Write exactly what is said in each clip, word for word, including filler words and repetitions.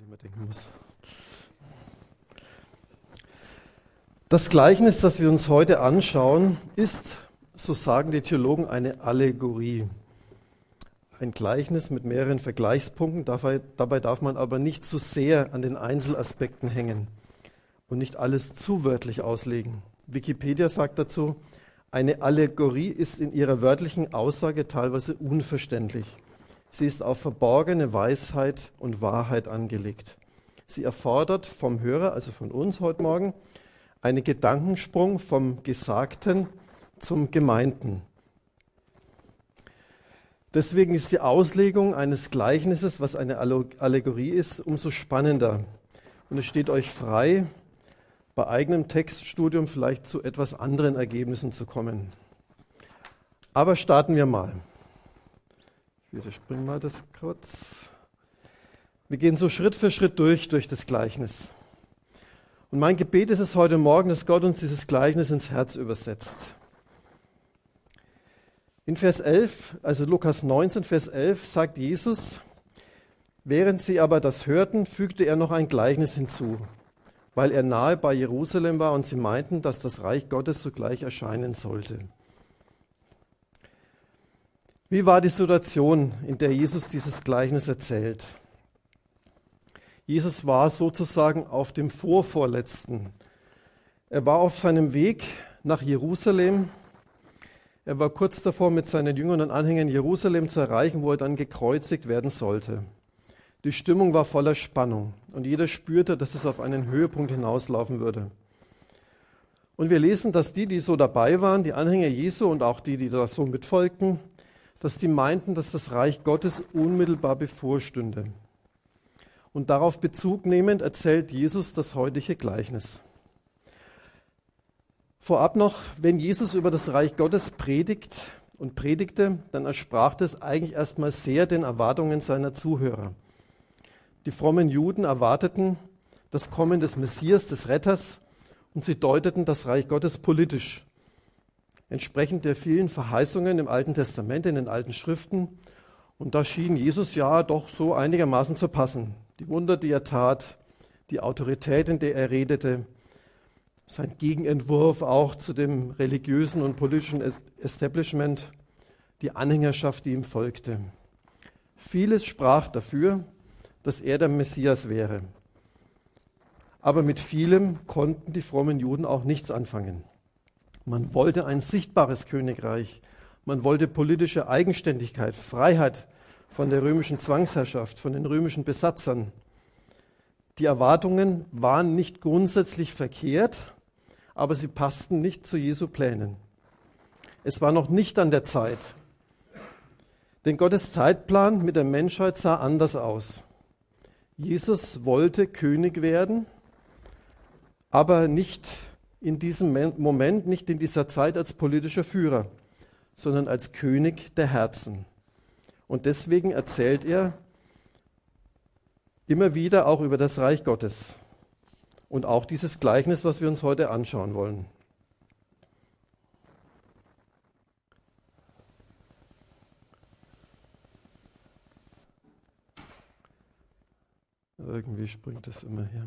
immer denken muss. Das Gleichnis, das wir uns heute anschauen, ist, so sagen die Theologen, eine Allegorie. Ein Gleichnis mit mehreren Vergleichspunkten. Dabei, dabei darf man aber nicht zu sehr an den Einzelaspekten hängen und nicht alles zu wörtlich auslegen. Wikipedia sagt dazu, eine Allegorie ist in ihrer wörtlichen Aussage teilweise unverständlich. Sie ist auf verborgene Weisheit und Wahrheit angelegt. Sie erfordert vom Hörer, also von uns heute Morgen, einen Gedankensprung vom Gesagten zum Gemeinten. Deswegen ist die Auslegung eines Gleichnisses, was eine Allegorie ist, umso spannender. Und es steht euch frei, bei eigenem Textstudium vielleicht zu etwas anderen Ergebnissen zu kommen. Aber starten wir mal. Ich überspringe mal das kurz. Wir gehen so Schritt für Schritt durch, durch das Gleichnis. Und mein Gebet ist es heute Morgen, dass Gott uns dieses Gleichnis ins Herz übersetzt. In Vers elf, also Lukas neunzehn, Vers elf, sagt Jesus, während sie aber das hörten, fügte er noch ein Gleichnis hinzu, weil er nahe bei Jerusalem war und sie meinten, dass das Reich Gottes sogleich erscheinen sollte. Wie war die Situation, in der Jesus dieses Gleichnis erzählt? Jesus war sozusagen auf dem Vorvorletzten. Er war auf seinem Weg nach Jerusalem. Er war kurz davor, mit seinen Jüngern und Anhängern Jerusalem zu erreichen, wo er dann gekreuzigt werden sollte. Die Stimmung war voller Spannung und jeder spürte, dass es auf einen Höhepunkt hinauslaufen würde. Und wir lesen, dass die, die so dabei waren, die Anhänger Jesu und auch die, die da so mitfolgten, dass die meinten, dass das Reich Gottes unmittelbar bevorstünde. Und darauf Bezug nehmend erzählt Jesus das heutige Gleichnis. Vorab noch, wenn Jesus über das Reich Gottes predigt und predigte, dann entsprach das eigentlich erstmal sehr den Erwartungen seiner Zuhörer. Die frommen Juden erwarteten das Kommen des Messias, des Retters, und sie deuteten das Reich Gottes politisch, entsprechend der vielen Verheißungen im Alten Testament, in den alten Schriften. Und da schien Jesus ja doch so einigermaßen zu passen. Die Wunder, die er tat, die Autorität, in der er redete, sein Gegenentwurf auch zu dem religiösen und politischen Establishment, die Anhängerschaft, die ihm folgte. Vieles sprach dafür, dass er der Messias wäre. Aber mit vielem konnten die frommen Juden auch nichts anfangen. Man wollte ein sichtbares Königreich. Man wollte politische Eigenständigkeit, Freiheit von der römischen Zwangsherrschaft, von den römischen Besatzern. Die Erwartungen waren nicht grundsätzlich verkehrt, aber sie passten nicht zu Jesu Plänen. Es war noch nicht an der Zeit. Denn Gottes Zeitplan mit der Menschheit sah anders aus. Jesus wollte König werden, aber nicht in diesem Moment, nicht in dieser Zeit als politischer Führer, sondern als König der Herzen. Und deswegen erzählt er immer wieder auch über das Reich Gottes und auch dieses Gleichnis, was wir uns heute anschauen wollen. Irgendwie springt das immer hier.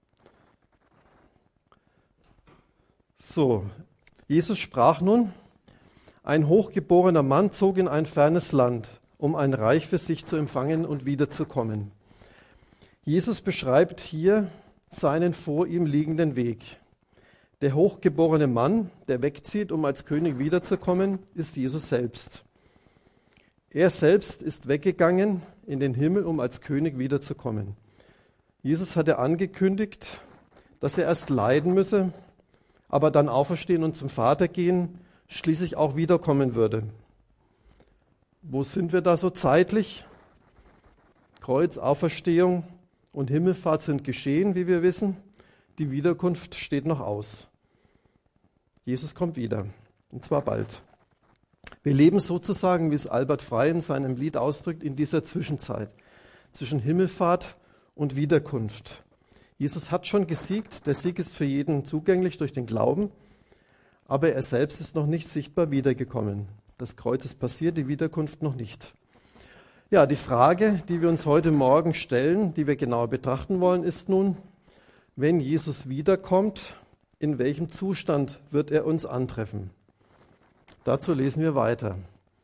So, Jesus sprach nun, ein hochgeborener Mann zog in ein fernes Land, um ein Reich für sich zu empfangen und wiederzukommen. Jesus beschreibt hier seinen vor ihm liegenden Weg. Der hochgeborene Mann, der wegzieht, um als König wiederzukommen, ist Jesus selbst. Er selbst ist weggegangen in den Himmel, um als König wiederzukommen. Jesus hatte angekündigt, dass er erst leiden müsse, aber dann auferstehen und zum Vater gehen, schließlich auch wiederkommen würde. Wo sind wir da so zeitlich? Kreuz, Auferstehung und Himmelfahrt sind geschehen, wie wir wissen. Die Wiederkunft steht noch aus. Jesus kommt wieder, und zwar bald. Wir leben sozusagen, wie es Albert Frey in seinem Lied ausdrückt, in dieser Zwischenzeit zwischen Himmelfahrt und Wiederkunft. Jesus hat schon gesiegt, der Sieg ist für jeden zugänglich durch den Glauben, aber er selbst ist noch nicht sichtbar wiedergekommen. Das Kreuz ist passiert, die Wiederkunft noch nicht. Ja, die Frage, die wir uns heute Morgen stellen, die wir genauer betrachten wollen, ist nun, wenn Jesus wiederkommt, in welchem Zustand wird er uns antreffen? Dazu lesen wir weiter.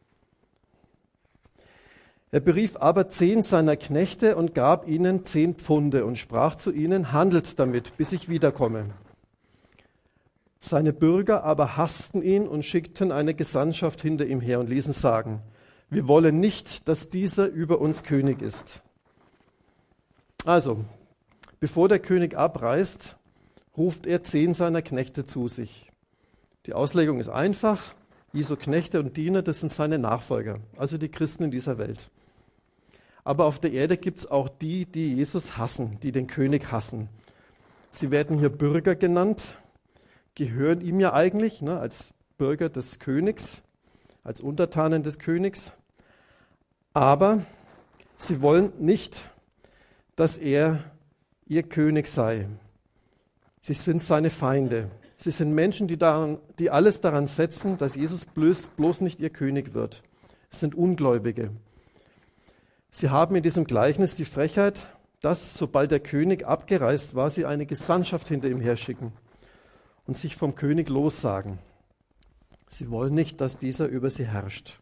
Er berief aber zehn seiner Knechte und gab ihnen zehn Pfunde und sprach zu ihnen, handelt damit, bis ich wiederkomme. Seine Bürger aber hassten ihn und schickten eine Gesandtschaft hinter ihm her und ließen sagen, wir wollen nicht, dass dieser über uns König ist. Also, bevor der König abreist, ruft er zehn seiner Knechte zu sich. Die Auslegung ist einfach, Jesu Knechte und Diener, das sind seine Nachfolger, also die Christen in dieser Welt. Aber auf der Erde gibt es auch die, die Jesus hassen, die den König hassen. Sie werden hier Bürger genannt, gehören ihm ja eigentlich, ne, als Bürger des Königs, als Untertanen des Königs. Aber sie wollen nicht, dass er ihr König sei. Sie sind seine Feinde. Sie sind Menschen, die, daran, die alles daran setzen, dass Jesus bloß, bloß nicht ihr König wird. Es sind Ungläubige. Sie haben in diesem Gleichnis die Frechheit, dass, sobald der König abgereist war, sie eine Gesandtschaft hinter ihm herschicken und sich vom König lossagen. Sie wollen nicht, dass dieser über sie herrscht.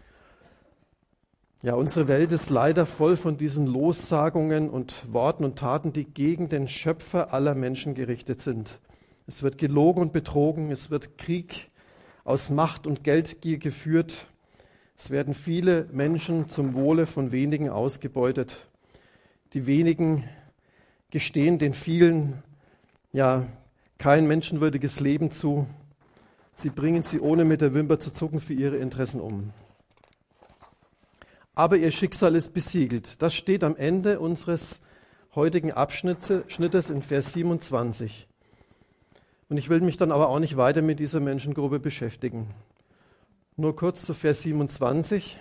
Ja, unsere Welt ist leider voll von diesen Lossagungen und Worten und Taten, die gegen den Schöpfer aller Menschen gerichtet sind. Es wird gelogen und betrogen, es wird Krieg aus Macht und Geldgier geführt. Es werden viele Menschen zum Wohle von wenigen ausgebeutet. Die wenigen gestehen den vielen ja kein menschenwürdiges Leben zu. Sie bringen sie ohne mit der Wimper zu zucken für ihre Interessen um. Aber ihr Schicksal ist besiegelt. Das steht am Ende unseres heutigen Abschnittes in Vers siebenundzwanzig. Und ich will mich dann aber auch nicht weiter mit dieser Menschengruppe beschäftigen. Nur kurz zu Vers siebenundzwanzig.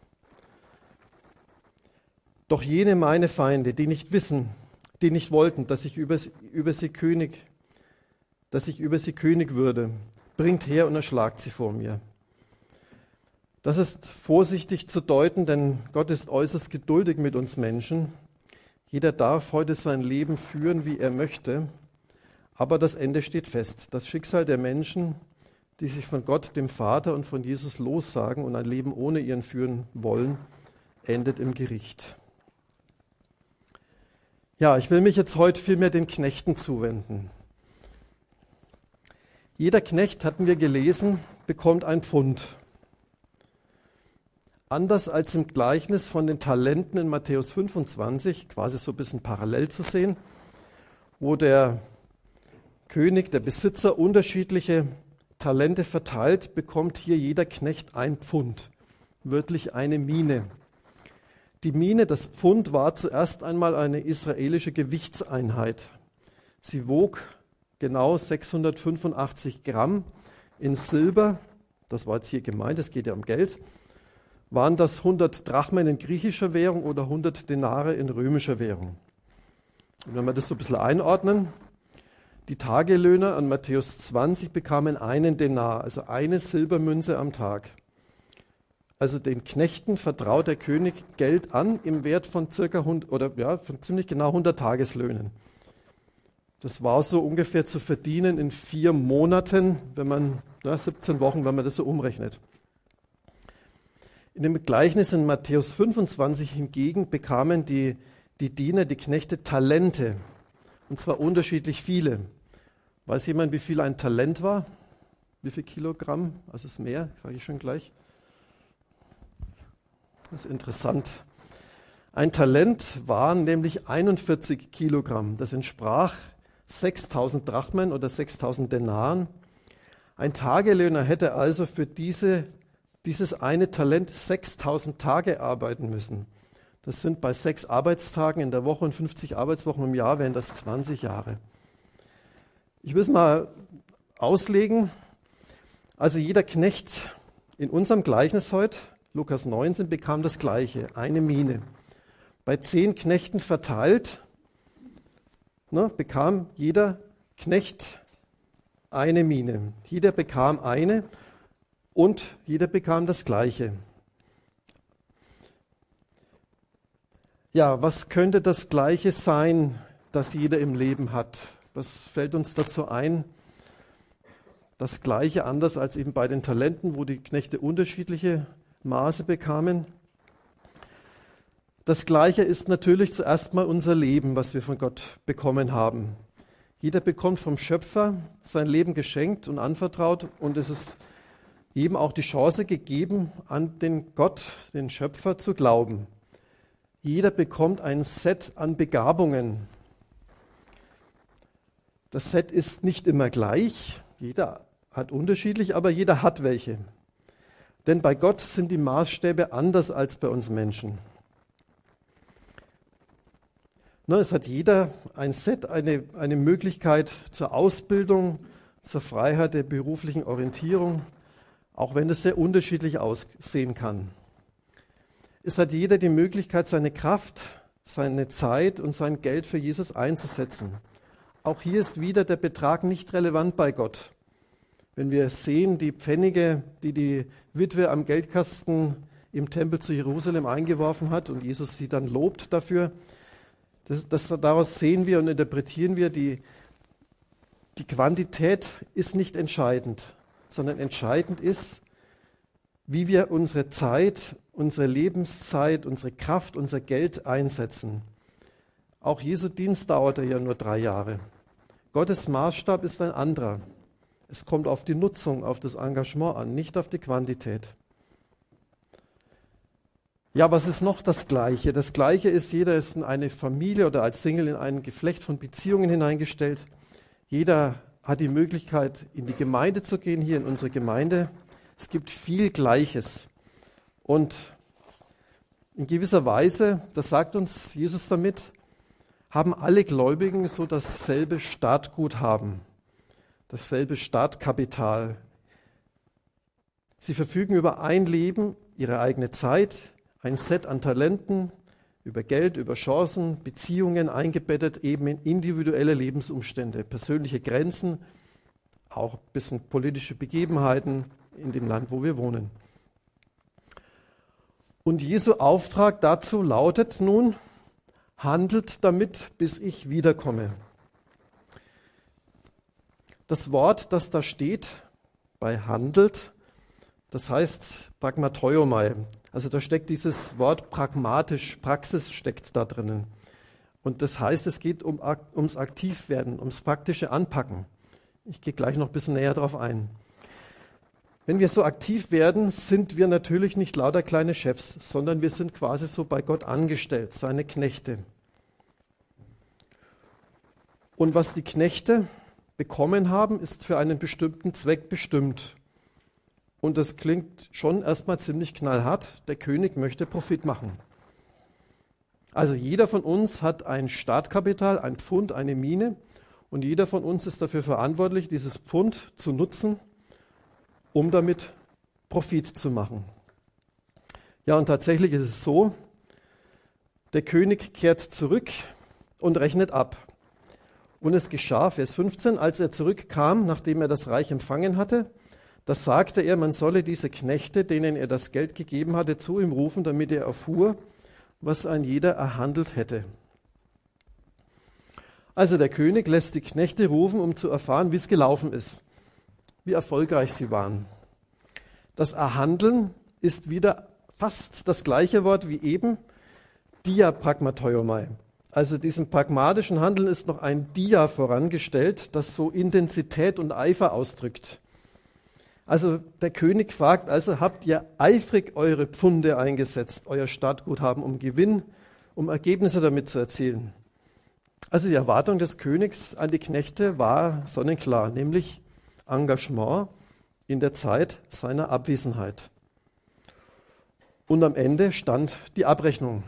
Doch jene meine Feinde, die nicht wissen, die nicht wollten, dass ich über, über sie König, dass ich über sie König würde, bringt her und erschlagt sie vor mir. Das ist vorsichtig zu deuten, denn Gott ist äußerst geduldig mit uns Menschen. Jeder darf heute sein Leben führen, wie er möchte, aber das Ende steht fest. Das Schicksal der Menschen, die sich von Gott, dem Vater und von Jesus lossagen und ein Leben ohne ihn führen wollen, endet im Gericht. Ja, ich will mich jetzt heute vielmehr den Knechten zuwenden. Jeder Knecht, hatten wir gelesen, bekommt ein Pfund. Anders als im Gleichnis von den Talenten in Matthäus fünfundzwanzig, quasi so ein bisschen parallel zu sehen, wo der König, der Besitzer unterschiedliche Talente verteilt, bekommt hier jeder Knecht ein Pfund, wörtlich eine Mine. Die Mine, das Pfund, war zuerst einmal eine israelische Gewichtseinheit. Sie wog genau sechshundertfünfundachtzig Gramm in Silber, das war jetzt hier gemeint, es geht ja um Geld. Waren das hundert Drachmen in griechischer Währung oder hundert Denare in römischer Währung? Und wenn wir das so ein bisschen einordnen, die Tagelöhner an Matthäus zwanzig bekamen einen Denar, also eine Silbermünze am Tag. Also den Knechten vertraut der König Geld an im Wert von circa hundert, oder ja, von ziemlich genau hundert Tageslöhnen. Das war so ungefähr zu verdienen in vier Monaten, wenn man, ja, siebzehn Wochen, wenn man das so umrechnet. In dem Gleichnis in Matthäus fünfundzwanzig hingegen bekamen die, die Diener, die Knechte, Talente. Und zwar unterschiedlich viele. Weiß jemand, wie viel ein Talent war? Wie viel Kilogramm? Also es ist mehr, sage ich schon gleich. Das ist interessant. Ein Talent waren nämlich einundvierzig Kilogramm. Das entsprach sechstausend Drachmen oder sechstausend Denaren. Ein Tagelöhner hätte also für diese dieses eine Talent sechstausend Tage arbeiten müssen. Das sind bei sechs Arbeitstagen in der Woche und fünfzig Arbeitswochen im Jahr, wären das zwanzig Jahre. Ich will es mal auslegen. Also jeder Knecht in unserem Gleichnis heute, Lukas neunzehn, bekam das Gleiche, eine Mine. Bei zehn Knechten verteilt, ne, bekam jeder Knecht eine Mine. Jeder bekam eine. Und jeder bekam das Gleiche. Ja, was könnte das Gleiche sein, das jeder im Leben hat? Was fällt uns dazu ein? Das Gleiche, anders als eben bei den Talenten, wo die Knechte unterschiedliche Maße bekamen. Das Gleiche ist natürlich zuerst mal unser Leben, was wir von Gott bekommen haben. Jeder bekommt vom Schöpfer sein Leben geschenkt und anvertraut und es ist jedem auch die Chance gegeben, an den Gott, den Schöpfer, zu glauben. Jeder bekommt ein Set an Begabungen. Das Set ist nicht immer gleich, jeder hat unterschiedlich, aber jeder hat welche. Denn bei Gott sind die Maßstäbe anders als bei uns Menschen. Na, es hat jeder ein Set, eine, eine Möglichkeit zur Ausbildung, zur Freiheit der beruflichen Orientierung, auch wenn es sehr unterschiedlich aussehen kann. Es hat jeder die Möglichkeit, seine Kraft, seine Zeit und sein Geld für Jesus einzusetzen. Auch hier ist wieder der Betrag nicht relevant bei Gott. Wenn wir sehen, die Pfennige, die die Witwe am Geldkasten im Tempel zu Jerusalem eingeworfen hat und Jesus sie dann lobt dafür, das, das, daraus sehen wir und interpretieren wir, die, die Quantität ist nicht entscheidend, sondern entscheidend ist, wie wir unsere Zeit, unsere Lebenszeit, unsere Kraft, unser Geld einsetzen. Auch Jesu Dienst dauerte ja nur drei Jahre. Gottes Maßstab ist ein anderer. Es kommt auf die Nutzung, auf das Engagement an, nicht auf die Quantität. Ja, was ist noch das Gleiche? Das Gleiche ist, jeder ist in eine Familie oder als Single in ein Geflecht von Beziehungen hineingestellt. Jeder hat die Möglichkeit, in die Gemeinde zu gehen, hier in unsere Gemeinde. Es gibt viel Gleiches. Und in gewisser Weise, das sagt uns Jesus damit, haben alle Gläubigen so dasselbe Startguthaben, dasselbe Startkapital. Sie verfügen über ein Leben, ihre eigene Zeit, ein Set an Talenten, über Geld, über Chancen, Beziehungen eingebettet eben in individuelle Lebensumstände, persönliche Grenzen, auch ein bisschen politische Begebenheiten in dem Land, wo wir wohnen. Und Jesu Auftrag dazu lautet nun, handelt damit, bis ich wiederkomme. Das Wort, das da steht, bei handelt, das heißt pragmatoiomai. Also da steckt dieses Wort pragmatisch, Praxis steckt da drinnen. Und das heißt, es geht um, ums Aktivwerden, ums praktische Anpacken. Ich gehe gleich noch ein bisschen näher darauf ein. Wenn wir so aktiv werden, sind wir natürlich nicht lauter kleine Chefs, sondern wir sind quasi so bei Gott angestellt, seine Knechte. Und was die Knechte bekommen haben, ist für einen bestimmten Zweck bestimmt. Und das klingt schon erstmal ziemlich knallhart. Der König möchte Profit machen. Also jeder von uns hat ein Startkapital, ein Pfund, eine Mine. Und jeder von uns ist dafür verantwortlich, dieses Pfund zu nutzen, um damit Profit zu machen. Ja, und tatsächlich ist es so, der König kehrt zurück und rechnet ab. Und es geschah, Vers fünfzehn, als er zurückkam, nachdem er das Reich empfangen hatte, da sagte er, man solle diese Knechte, denen er das Geld gegeben hatte, zu ihm rufen, damit er erfuhr, was ein jeder erhandelt hätte. Also der König lässt die Knechte rufen, um zu erfahren, wie es gelaufen ist, wie erfolgreich sie waren. Das Erhandeln ist wieder fast das gleiche Wort wie eben, diapragmatoiomai. Also diesem pragmatischen Handeln ist noch ein dia vorangestellt, das so Intensität und Eifer ausdrückt. Also der König fragt, also habt ihr eifrig eure Pfunde eingesetzt, euer Startguthaben, um Gewinn, um Ergebnisse damit zu erzielen. Also die Erwartung des Königs an die Knechte war sonnenklar, nämlich Engagement in der Zeit seiner Abwesenheit. Und am Ende stand die Abrechnung.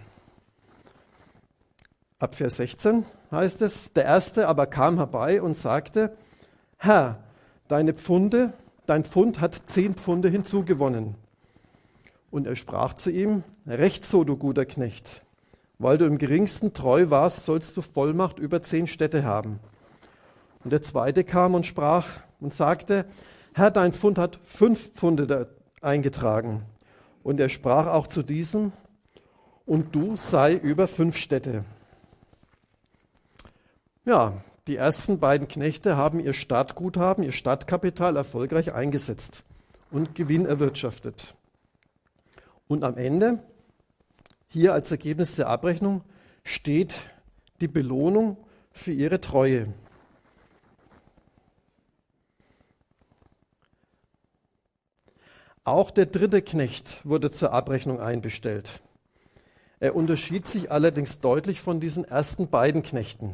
Ab Vers sechzehn heißt es, der Erste aber kam herbei und sagte, Herr, deine Pfunde, dein Pfund hat zehn Pfunde hinzugewonnen. Und er sprach zu ihm, recht so, du guter Knecht. Weil du im Geringsten treu warst, sollst du Vollmacht über zehn Städte haben. Und der Zweite kam und sprach und sagte, Herr, dein Pfund hat fünf Pfunde eingetragen. Und er sprach auch zu diesem, und du sei über fünf Städte. Ja, die ersten beiden Knechte haben ihr Startguthaben, ihr Startkapital erfolgreich eingesetzt und Gewinn erwirtschaftet. Und am Ende, hier als Ergebnis der Abrechnung, steht die Belohnung für ihre Treue. Auch der dritte Knecht wurde zur Abrechnung einbestellt. Er unterschied sich allerdings deutlich von diesen ersten beiden Knechten.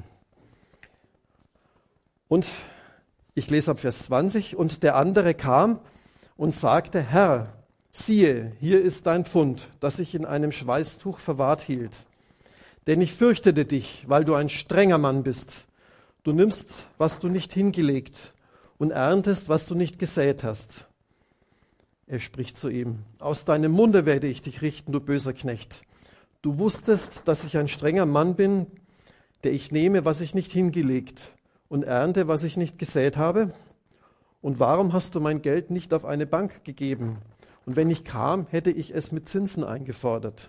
Und ich lese ab Vers zwanzig, und der andere kam und sagte, Herr, siehe, hier ist dein Pfund, das ich in einem Schweißtuch verwahrt hielt. Denn ich fürchtete dich, weil du ein strenger Mann bist. Du nimmst, was du nicht hingelegt, und erntest, was du nicht gesät hast. Er spricht zu ihm, aus deinem Munde werde ich dich richten, du böser Knecht. Du wusstest, dass ich ein strenger Mann bin, der ich nehme, was ich nicht hingelegt, und ernte, was ich nicht gesät habe? Und warum hast du mein Geld nicht auf eine Bank gegeben? Und wenn ich kam, hätte ich es mit Zinsen eingefordert.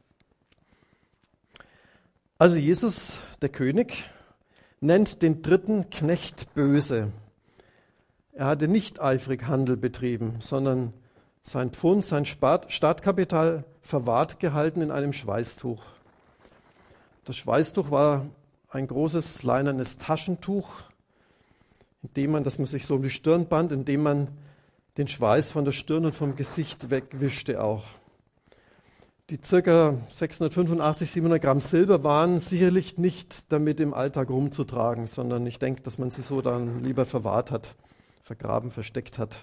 Also Jesus, der König, nennt den dritten Knecht böse. Er hatte nicht eifrig Handel betrieben, sondern sein Pfund, sein Startkapital verwahrt gehalten in einem Schweißtuch. Das Schweißtuch war ein großes leinernes Taschentuch, in dem man, das man sich so um die Stirn band, in dem man den Schweiß von der Stirn und vom Gesicht wegwischte auch. Die ca. sechshundertfünfundachtzig, siebenhundert Gramm Silber waren sicherlich nicht damit im Alltag rumzutragen, sondern ich denke, dass man sie so dann lieber verwahrt hat, vergraben, versteckt hat.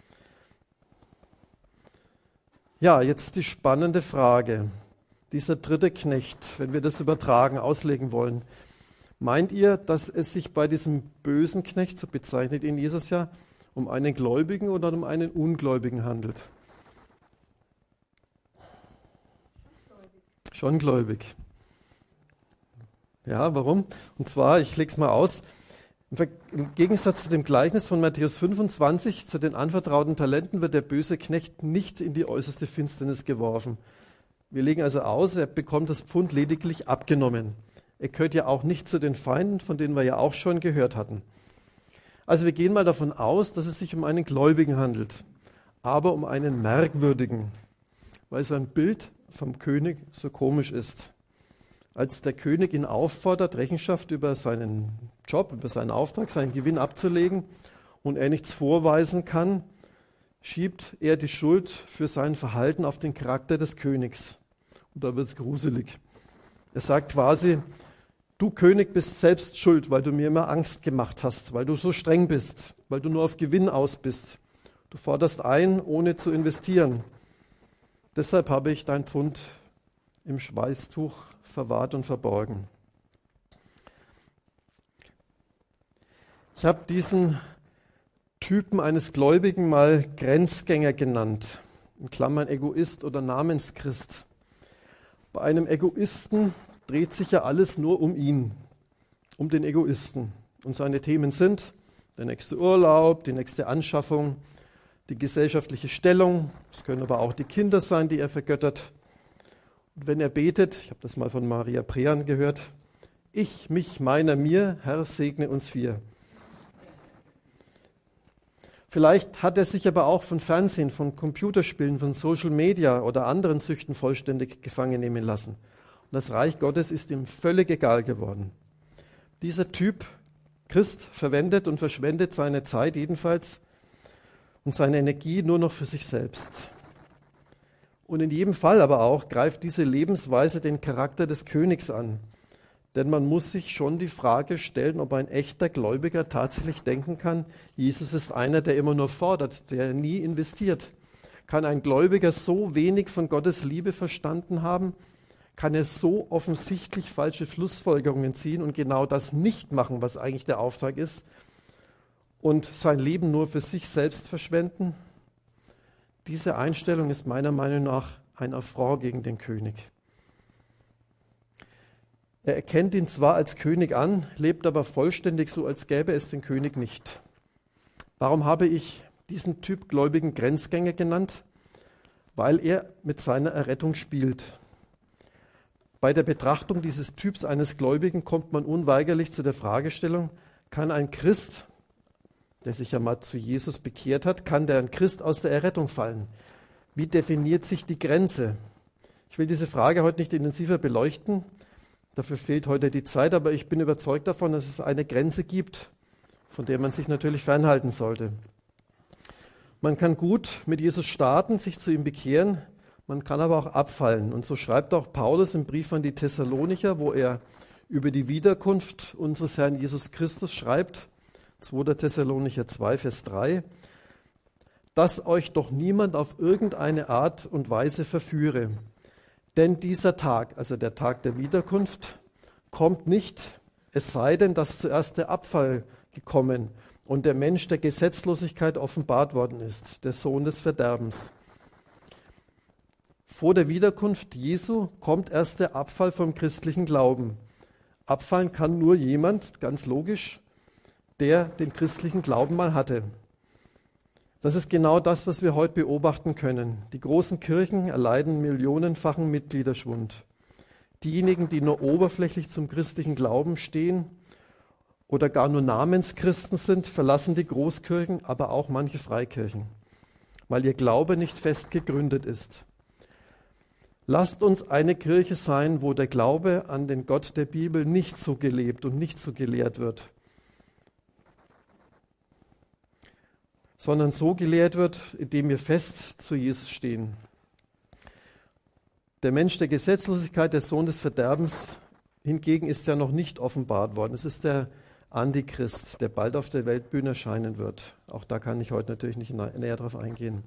Ja, jetzt die spannende Frage. Dieser dritte Knecht, wenn wir das übertragen, auslegen wollen, meint ihr, dass es sich bei diesem bösen Knecht, so bezeichnet ihn Jesus ja, um einen Gläubigen oder um einen Ungläubigen handelt? Schon gläubig. Ja, warum? Und zwar, ich lege es mal aus, im Gegensatz zu dem Gleichnis von Matthäus fünfundzwanzig, zu den anvertrauten Talenten, wird der böse Knecht nicht in die äußerste Finsternis geworfen. Wir legen also aus, er bekommt das Pfund lediglich abgenommen. Er gehört ja auch nicht zu den Feinden, von denen wir ja auch schon gehört hatten. Also wir gehen mal davon aus, dass es sich um einen Gläubigen handelt, aber um einen Merkwürdigen, weil sein Bild vom König so komisch ist. Als der König ihn auffordert, Rechenschaft über seinen Job, über seinen Auftrag, seinen Gewinn abzulegen und er nichts vorweisen kann, schiebt er die Schuld für sein Verhalten auf den Charakter des Königs. Und da wird es gruselig. Er sagt quasi, du König bist selbst schuld, weil du mir immer Angst gemacht hast, weil du so streng bist, weil du nur auf Gewinn aus bist. Du forderst ein, ohne zu investieren. Deshalb habe ich dein Pfund im Schweißtuch verwahrt und verborgen. Ich habe diesen Typen eines Gläubigen mal Grenzgänger genannt, in Klammern Egoist oder Namenschrist. Bei einem Egoisten dreht sich ja alles nur um ihn, um den Egoisten. Und seine Themen sind der nächste Urlaub, die nächste Anschaffung, die gesellschaftliche Stellung. Es können aber auch die Kinder sein, die er vergöttert. Und wenn er betet, ich habe das mal von Maria Prean gehört, ich, mich, meiner, mir, Herr, segne uns vier. Vielleicht hat er sich aber auch von Fernsehen, von Computerspielen, von Social Media oder anderen Süchten vollständig gefangen nehmen lassen. Und das Reich Gottes ist ihm völlig egal geworden. Dieser Typ Christ verwendet und verschwendet seine Zeit jedenfalls und seine Energie nur noch für sich selbst. Und in jedem Fall aber auch greift diese Lebensweise den Charakter des Königs an. Denn man muss sich schon die Frage stellen, ob ein echter Gläubiger tatsächlich denken kann, Jesus ist einer, der immer nur fordert, der nie investiert. Kann ein Gläubiger so wenig von Gottes Liebe verstanden haben? Kann er so offensichtlich falsche Schlussfolgerungen ziehen und genau das nicht machen, was eigentlich der Auftrag ist, und sein Leben nur für sich selbst verschwenden? Diese Einstellung ist meiner Meinung nach ein Affront gegen den König. Er erkennt ihn zwar als König an, lebt aber vollständig so, als gäbe es den König nicht. Warum habe ich diesen Typ gläubigen Grenzgänger genannt? Weil er mit seiner Errettung spielt. Bei der Betrachtung dieses Typs eines Gläubigen kommt man unweigerlich zu der Fragestellung, kann ein Christ, der sich ja mal zu Jesus bekehrt hat, kann der ein Christ aus der Errettung fallen? Wie definiert sich die Grenze? Ich will diese Frage heute nicht intensiver beleuchten, dafür fehlt heute die Zeit, aber ich bin überzeugt davon, dass es eine Grenze gibt, von der man sich natürlich fernhalten sollte. Man kann gut mit Jesus starten, sich zu ihm bekehren, man kann aber auch abfallen. Und so schreibt auch Paulus im Brief an die Thessalonicher, wo er über die Wiederkunft unseres Herrn Jesus Christus schreibt, zweiter Thessalonicher zwei, Vers drei, dass euch doch niemand auf irgendeine Art und Weise verführe. Denn dieser Tag, also der Tag der Wiederkunft, kommt nicht, es sei denn, dass zuerst der Abfall gekommen und der Mensch der Gesetzlosigkeit offenbart worden ist, der Sohn des Verderbens. Vor der Wiederkunft Jesu kommt erst der Abfall vom christlichen Glauben. Abfallen kann nur jemand, ganz logisch, der den christlichen Glauben mal hatte. Das ist genau das, was wir heute beobachten können. Die großen Kirchen erleiden millionenfachen Mitgliederschwund. Diejenigen, die nur oberflächlich zum christlichen Glauben stehen oder gar nur Namenschristen sind, verlassen die Großkirchen, aber auch manche Freikirchen, weil ihr Glaube nicht fest gegründet ist. Lasst uns eine Kirche sein, wo der Glaube an den Gott der Bibel nicht so gelebt und nicht so gelehrt wird, sondern so gelehrt wird, indem wir fest zu Jesus stehen. Der Mensch der Gesetzlosigkeit, der Sohn des Verderbens, hingegen ist ja noch nicht offenbart worden. Es ist der Antichrist, der bald auf der Weltbühne erscheinen wird. Auch da kann ich heute natürlich nicht näher drauf eingehen.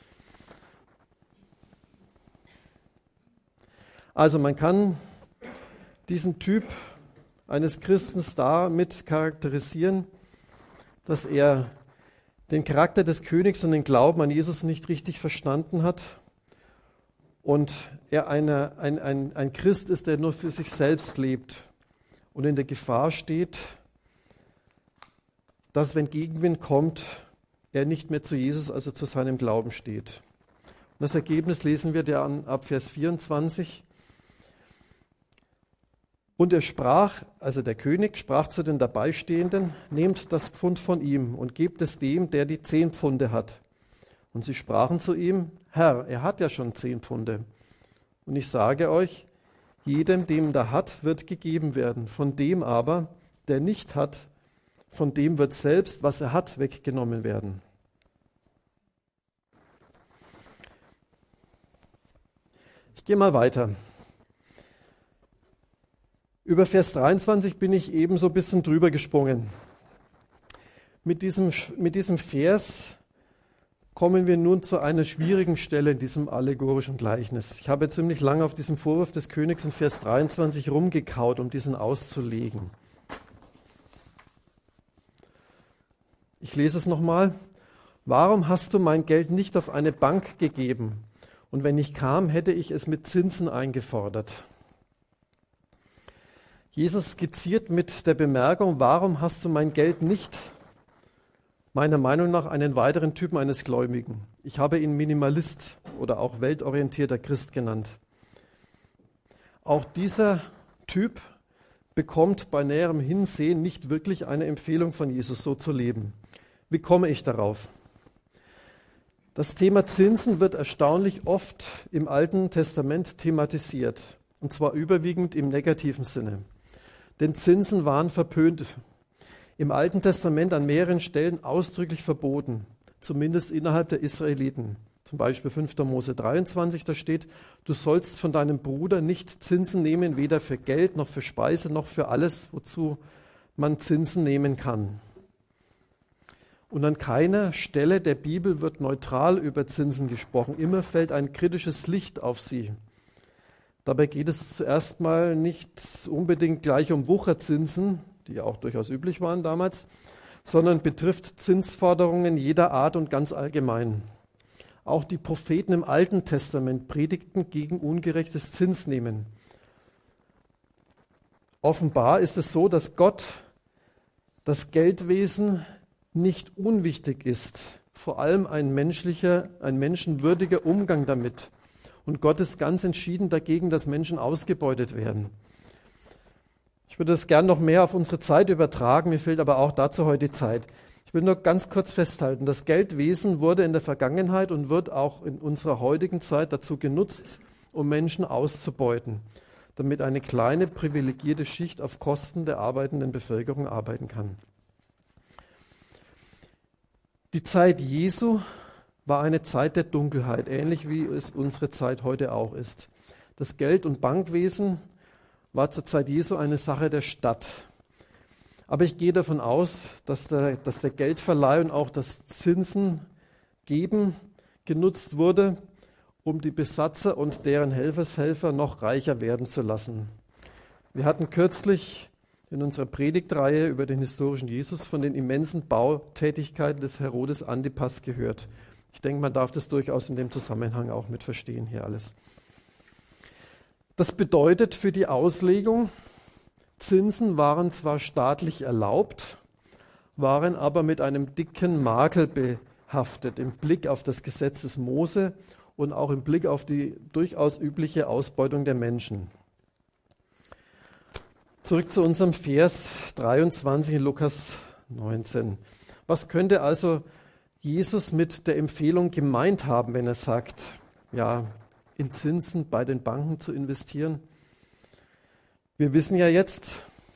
Also man kann diesen Typ eines Christens damit charakterisieren, dass er den Charakter des Königs und den Glauben an Jesus nicht richtig verstanden hat und er eine, ein, ein, ein Christ ist, der nur für sich selbst lebt und in der Gefahr steht, dass, wenn Gegenwind kommt, er nicht mehr zu Jesus, also zu seinem Glauben steht. Und das Ergebnis lesen wir dann ab Vers vierundzwanzig. Und er sprach, also der König sprach zu den Dabeistehenden, nehmt das Pfund von ihm und gebt es dem, der die zehn Pfunde hat. Und sie sprachen zu ihm, Herr, er hat ja schon zehn Pfunde. Und ich sage euch, jedem, dem da hat, wird gegeben werden. Von dem aber, der nicht hat, von dem wird selbst, was er hat, weggenommen werden. Ich gehe mal weiter. Über Vers dreiundzwanzig bin ich eben so ein bisschen drüber gesprungen. Mit diesem, mit diesem Vers kommen wir nun zu einer schwierigen Stelle in diesem allegorischen Gleichnis. Ich habe ziemlich lange auf diesem Vorwurf des Königs in Vers dreiundzwanzig rumgekaut, um diesen auszulegen. Ich lese es nochmal. Warum hast du mein Geld nicht auf eine Bank gegeben? Und wenn ich kam, hätte ich es mit Zinsen eingefordert. Jesus skizziert mit der Bemerkung, warum hast du mein Geld nicht? Meiner Meinung nach einen weiteren Typen eines Gläubigen. Ich habe ihn Minimalist oder auch weltorientierter Christ genannt. Auch dieser Typ bekommt bei näherem Hinsehen nicht wirklich eine Empfehlung von Jesus, so zu leben. Wie komme ich darauf? Das Thema Zinsen wird erstaunlich oft im Alten Testament thematisiert, und zwar überwiegend im negativen Sinne. Denn Zinsen waren verpönt. Im Alten Testament an mehreren Stellen ausdrücklich verboten, zumindest innerhalb der Israeliten. Zum Beispiel fünfter Mose dreiundzwanzig, da steht, du sollst von deinem Bruder nicht Zinsen nehmen, weder für Geld noch für Speise noch für alles, wozu man Zinsen nehmen kann. Und an keiner Stelle der Bibel wird neutral über Zinsen gesprochen. Immer fällt ein kritisches Licht auf sie. Dabei geht es zuerst mal nicht unbedingt gleich um Wucherzinsen, die ja auch durchaus üblich waren damals, sondern betrifft Zinsforderungen jeder Art und ganz allgemein. Auch die Propheten im Alten Testament predigten gegen ungerechtes Zinsnehmen. Offenbar ist es so, dass Gott das Geldwesen nicht unwichtig ist, vor allem ein menschlicher, ein menschenwürdiger Umgang damit. Und Gott ist ganz entschieden dagegen, dass Menschen ausgebeutet werden. Ich würde das gern noch mehr auf unsere Zeit übertragen, mir fehlt aber auch dazu heute die Zeit. Ich will nur ganz kurz festhalten, das Geldwesen wurde in der Vergangenheit und wird auch in unserer heutigen Zeit dazu genutzt, um Menschen auszubeuten, damit eine kleine privilegierte Schicht auf Kosten der arbeitenden Bevölkerung arbeiten kann. Die Zeit Jesu war eine Zeit der Dunkelheit, ähnlich wie es unsere Zeit heute auch ist. Das Geld- und Bankwesen war zur Zeit Jesu eine Sache der Stadt. Aber ich gehe davon aus, dass der, dass der Geldverleih und auch das Zinsen geben genutzt wurde, um die Besatzer und deren Helfershelfer noch reicher werden zu lassen. Wir hatten kürzlich in unserer Predigtreihe über den historischen Jesus von den immensen Bautätigkeiten des Herodes Antipas gehört. Ich denke, man darf das durchaus in dem Zusammenhang auch mit verstehen hier alles. Das bedeutet für die Auslegung, Zinsen waren zwar staatlich erlaubt, waren aber mit einem dicken Makel behaftet im Blick auf das Gesetz des Mose und auch im Blick auf die durchaus übliche Ausbeutung der Menschen. Zurück zu unserem Vers dreiundzwanzig in Lukas neunzehn. Was könnte also Jesus mit der Empfehlung gemeint haben, wenn er sagt, ja, in Zinsen bei den Banken zu investieren? Wir wissen ja jetzt,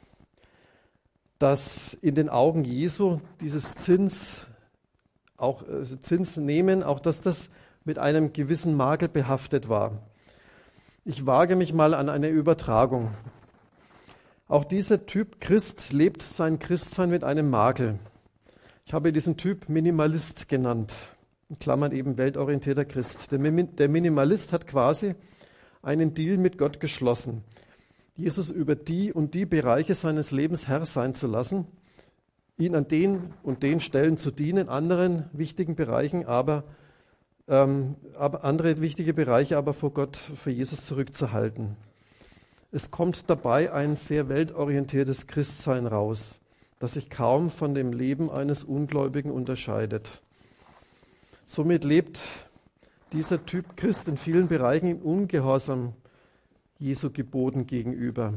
dass in den Augen Jesu dieses Zins, auch also Zins nehmen, auch dass das mit einem gewissen Makel behaftet war. Ich wage mich mal an eine Übertragung. Auch dieser Typ Christ lebt sein Christsein mit einem Makel. Ich habe diesen Typ Minimalist genannt, in Klammern eben weltorientierter Christ. Der Minimalist hat quasi einen Deal mit Gott geschlossen, Jesus über die und die Bereiche seines Lebens Herr sein zu lassen, ihn an den und den Stellen zu dienen, anderen wichtigen Bereichen aber, ähm, aber andere wichtige Bereiche aber vor Gott, für Jesus zurückzuhalten. Es kommt dabei ein sehr weltorientiertes Christsein raus, das sich kaum von dem Leben eines Ungläubigen unterscheidet. Somit lebt dieser Typ Christ in vielen Bereichen in Ungehorsam Jesu Geboten gegenüber.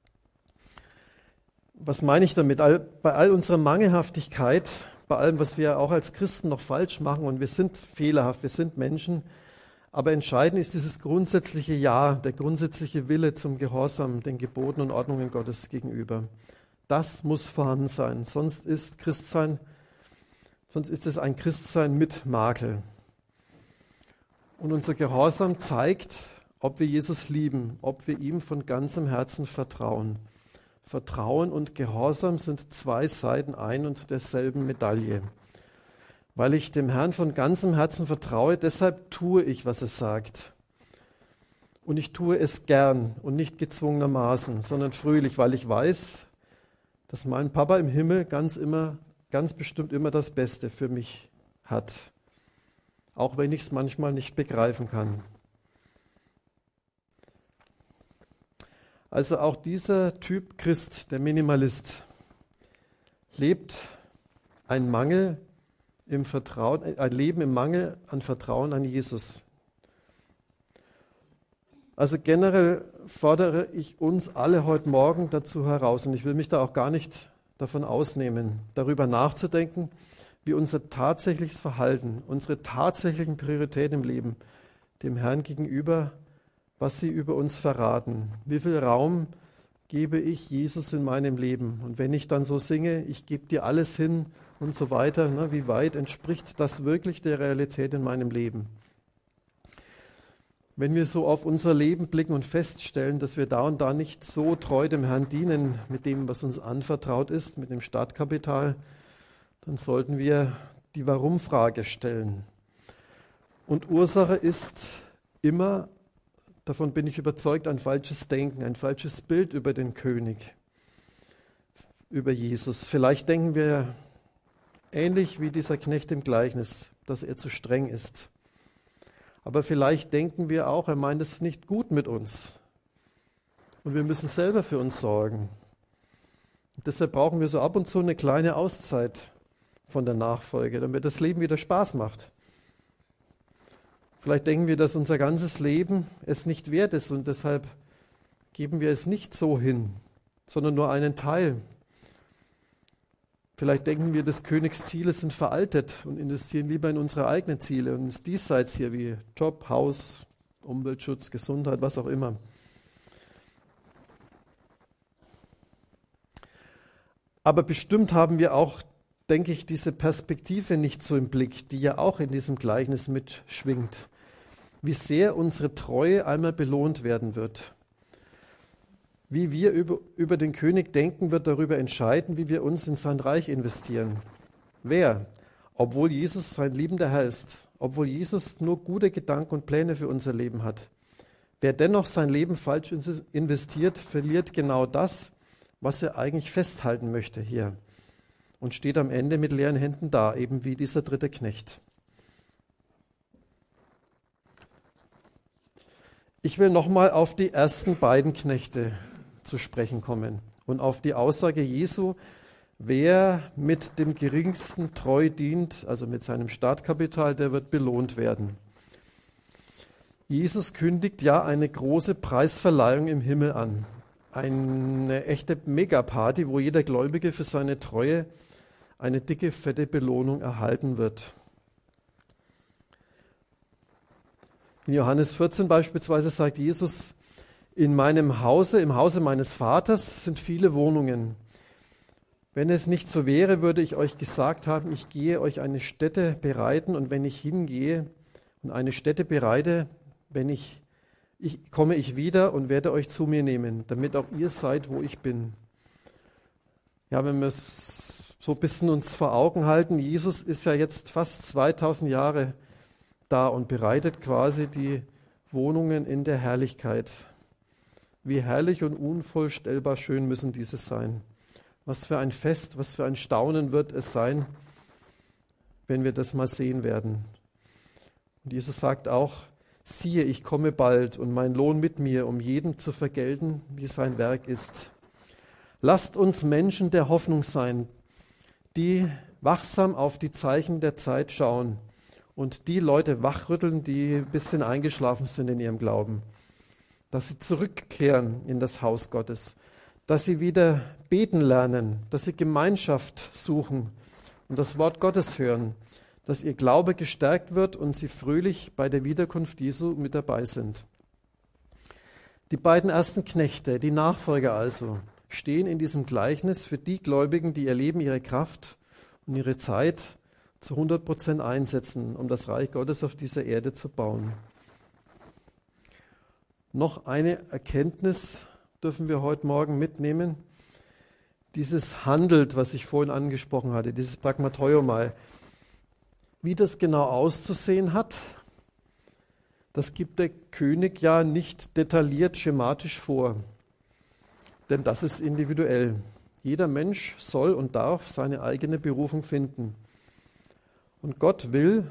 Was meine ich damit? All, bei all unserer Mangelhaftigkeit, bei allem, was wir auch als Christen noch falsch machen, und wir sind fehlerhaft, wir sind Menschen, aber entscheidend ist dieses grundsätzliche Ja, der grundsätzliche Wille zum Gehorsam, den Geboten und Ordnungen Gottes gegenüber. Das muss vorhanden sein, sonst ist Christsein, sonst ist es ein Christsein mit Makel. Und unser Gehorsam zeigt, ob wir Jesus lieben, ob wir ihm von ganzem Herzen vertrauen. Vertrauen und Gehorsam sind zwei Seiten ein und derselben Medaille. Weil ich dem Herrn von ganzem Herzen vertraue, deshalb tue ich, was er sagt. Und ich tue es gern und nicht gezwungenermaßen, sondern fröhlich, weil ich weiß, dass mein Papa im Himmel ganz immer, ganz bestimmt immer das Beste für mich hat. Auch wenn ich es manchmal nicht begreifen kann. Also auch dieser Typ Christ, der Minimalist, lebt ein Mangel im Vertrauen, ein Leben im Mangel an Vertrauen an Jesus. Also generell fordere ich uns alle heute Morgen dazu heraus, und ich will mich da auch gar nicht davon ausnehmen, darüber nachzudenken, wie unser tatsächliches Verhalten, unsere tatsächlichen Prioritäten im Leben dem Herrn gegenüber, was sie über uns verraten. Wie viel Raum gebe ich Jesus in meinem Leben? Und wenn ich dann so singe, ich gebe dir alles hin und so weiter, ne, wie weit entspricht das wirklich der Realität in meinem Leben? Wenn wir so auf unser Leben blicken und feststellen, dass wir da und da nicht so treu dem Herrn dienen, mit dem, was uns anvertraut ist, mit dem Startkapital, dann sollten wir die Warum-Frage stellen. Und Ursache ist immer, davon bin ich überzeugt, ein falsches Denken, ein falsches Bild über den König, über Jesus. Vielleicht denken wir ähnlich wie dieser Knecht im Gleichnis, dass er zu streng ist. Aber vielleicht denken wir auch, er meint es nicht gut mit uns. Und wir müssen selber für uns sorgen. Und deshalb brauchen wir so ab und zu eine kleine Auszeit von der Nachfolge, damit das Leben wieder Spaß macht. Vielleicht denken wir, dass unser ganzes Leben es nicht wert ist und deshalb geben wir es nicht so hin, sondern nur einen Teil. Vielleicht denken wir, des Königs Ziele sind veraltet und investieren lieber in unsere eigenen Ziele und ins Diesseits hier wie Job, Haus, Umweltschutz, Gesundheit, was auch immer. Aber bestimmt haben wir auch, denke ich, diese Perspektive nicht so im Blick, die ja auch in diesem Gleichnis mitschwingt. Wie sehr unsere Treue einmal belohnt werden wird. Wie wir über, über den König denken, wird darüber entscheiden, wie wir uns in sein Reich investieren. Wer, obwohl Jesus sein liebender Herr ist, obwohl Jesus nur gute Gedanken und Pläne für unser Leben hat, wer dennoch sein Leben falsch investiert, verliert genau das, was er eigentlich festhalten möchte hier und steht am Ende mit leeren Händen da, eben wie dieser dritte Knecht. Ich will nochmal auf die ersten beiden Knechte zu sprechen kommen und auf die Aussage Jesu, wer mit dem geringsten treu dient, also mit seinem Startkapital, der wird belohnt werden. Jesus kündigt ja eine große Preisverleihung im Himmel an. Eine echte Megaparty, wo jeder Gläubige für seine Treue eine dicke, fette Belohnung erhalten wird. In Johannes vierzehn beispielsweise sagt Jesus, in meinem Hause, im Hause meines Vaters sind viele Wohnungen. Wenn es nicht so wäre, würde ich euch gesagt haben, ich gehe euch eine Stätte bereiten und wenn ich hingehe und eine Stätte bereite, wenn ich, ich komme ich wieder und werde euch zu mir nehmen, damit auch ihr seid, wo ich bin. Ja, wenn wir es so ein bisschen uns vor Augen halten, Jesus ist ja jetzt fast zweitausend Jahre da und bereitet quasi die Wohnungen in der Herrlichkeit. Wie herrlich und unvorstellbar schön müssen diese sein. Was für ein Fest, was für ein Staunen wird es sein, wenn wir das mal sehen werden. Und Jesus sagt auch, siehe, ich komme bald und mein Lohn mit mir, um jedem zu vergelten, wie sein Werk ist. Lasst uns Menschen der Hoffnung sein, die wachsam auf die Zeichen der Zeit schauen und die Leute wachrütteln, die ein bisschen eingeschlafen sind in ihrem Glauben. Dass sie zurückkehren in das Haus Gottes, dass sie wieder beten lernen, dass sie Gemeinschaft suchen und das Wort Gottes hören, dass ihr Glaube gestärkt wird und sie fröhlich bei der Wiederkunft Jesu mit dabei sind. Die beiden ersten Knechte, die Nachfolger also, stehen in diesem Gleichnis für die Gläubigen, die ihr Leben, ihre Kraft und ihre Zeit zu hundert Prozent einsetzen, um das Reich Gottes auf dieser Erde zu bauen. Noch eine Erkenntnis dürfen wir heute Morgen mitnehmen. Dieses Handelt, was ich vorhin angesprochen hatte, dieses Pragmatoiomai, wie das genau auszusehen hat, das gibt der König ja nicht detailliert schematisch vor. Denn das ist individuell. Jeder Mensch soll und darf seine eigene Berufung finden. Und Gott will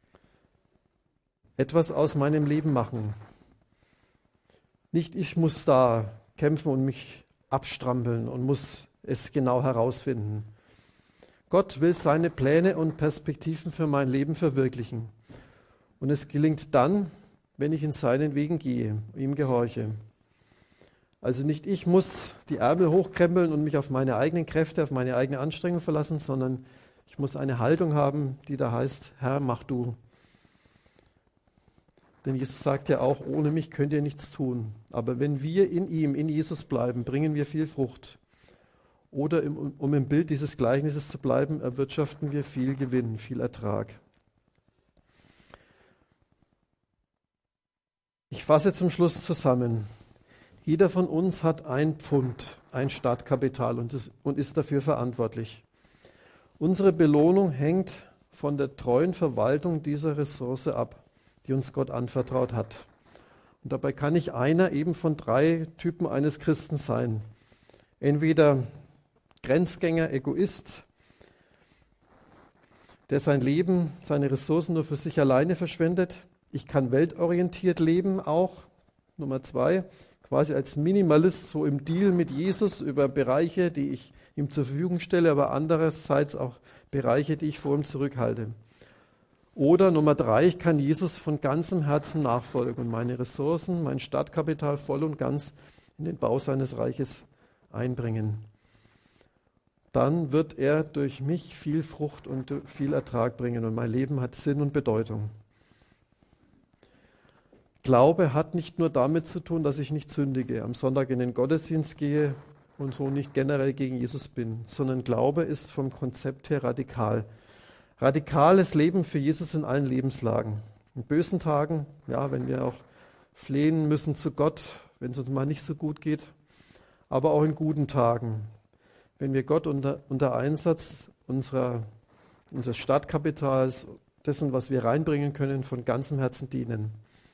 etwas aus meinem Leben machen. Nicht ich muss da kämpfen und mich abstrampeln und muss es genau herausfinden. Gott will seine Pläne und Perspektiven für mein Leben verwirklichen. Und es gelingt dann, wenn ich in seinen Wegen gehe, ihm gehorche. Also nicht ich muss die Ärmel hochkrempeln und mich auf meine eigenen Kräfte, auf meine eigene Anstrengung verlassen, sondern ich muss eine Haltung haben, die da heißt, Herr, mach du. Denn Jesus sagt ja auch, ohne mich könnt ihr nichts tun. Aber wenn wir in ihm, in Jesus bleiben, bringen wir viel Frucht. Oder im, um im Bild dieses Gleichnisses zu bleiben, erwirtschaften wir viel Gewinn, viel Ertrag. Ich fasse zum Schluss zusammen. Jeder von uns hat ein Pfund, ein Startkapital und ist, und ist dafür verantwortlich. Unsere Belohnung hängt von der treuen Verwaltung dieser Ressource ab, die uns Gott anvertraut hat. Und dabei kann ich einer eben von drei Typen eines Christen sein. Entweder Grenzgänger, Egoist, der sein Leben, seine Ressourcen nur für sich alleine verschwendet. Ich kann weltorientiert leben auch. Nummer zwei, quasi als Minimalist, so im Deal mit Jesus über Bereiche, die ich ihm zur Verfügung stelle, aber andererseits auch Bereiche, die ich vor ihm zurückhalte. Oder Nummer drei, ich kann Jesus von ganzem Herzen nachfolgen und meine Ressourcen, mein Startkapital voll und ganz in den Bau seines Reiches einbringen. Dann wird er durch mich viel Frucht und viel Ertrag bringen und mein Leben hat Sinn und Bedeutung. Glaube hat nicht nur damit zu tun, dass ich nicht sündige, am Sonntag in den Gottesdienst gehe und so nicht generell gegen Jesus bin, sondern Glaube ist vom Konzept her radikal. Radikales Leben für Jesus in allen Lebenslagen. In bösen Tagen, ja, wenn wir auch flehen müssen zu Gott, wenn es uns mal nicht so gut geht, aber auch in guten Tagen, wenn wir Gott unter, unter Einsatz unserer, unseres Startkapitals, dessen, was wir reinbringen können, von ganzem Herzen dienen.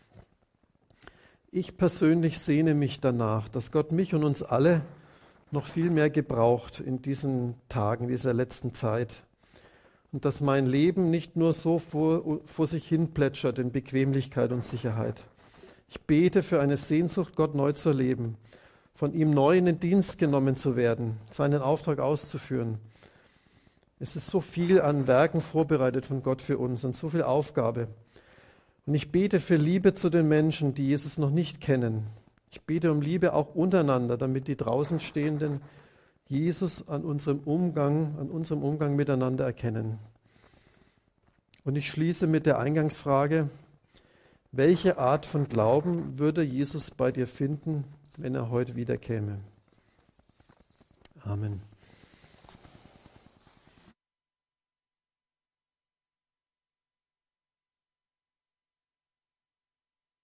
Ich persönlich sehne mich danach, dass Gott mich und uns alle noch viel mehr gebraucht in diesen Tagen, dieser letzten Zeit. Und dass mein Leben nicht nur so vor, vor sich hin plätschert in Bequemlichkeit und Sicherheit. Ich bete für eine Sehnsucht, Gott neu zu erleben, von ihm neu in den Dienst genommen zu werden, seinen Auftrag auszuführen. Es ist so viel an Werken vorbereitet von Gott für uns und so viel Aufgabe. Und ich bete für Liebe zu den Menschen, die Jesus noch nicht kennen. Ich bete um Liebe auch untereinander, damit die draußen Stehenden Jesus an unserem Umgang, an unserem Umgang miteinander erkennen. Und ich schließe mit der Eingangsfrage: Welche Art von Glauben würde Jesus bei dir finden, wenn er heute wieder käme? Amen.